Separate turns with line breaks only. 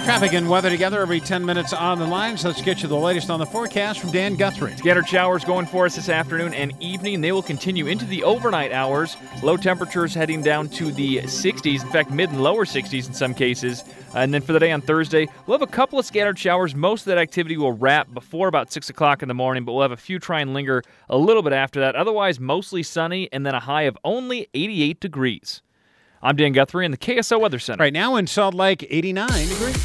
Traffic and weather together every 10 minutes on the line. So let's get you the latest on the forecast from Dan Guthrie.
Scattered showers going for us this afternoon and evening. They will continue into the overnight hours. Low temperatures heading down to the 60s. In fact, mid and lower 60s in some cases. And then for the day on Thursday, we'll have a couple of scattered showers. Most of that activity will wrap before about 6 o'clock in the morning, but we'll have a few try and linger a little bit after that. Otherwise, mostly sunny and then a high of only 88 degrees. I'm Dan Guthrie in the KSO Weather Center.
Right now in Salt Lake, 89 degrees.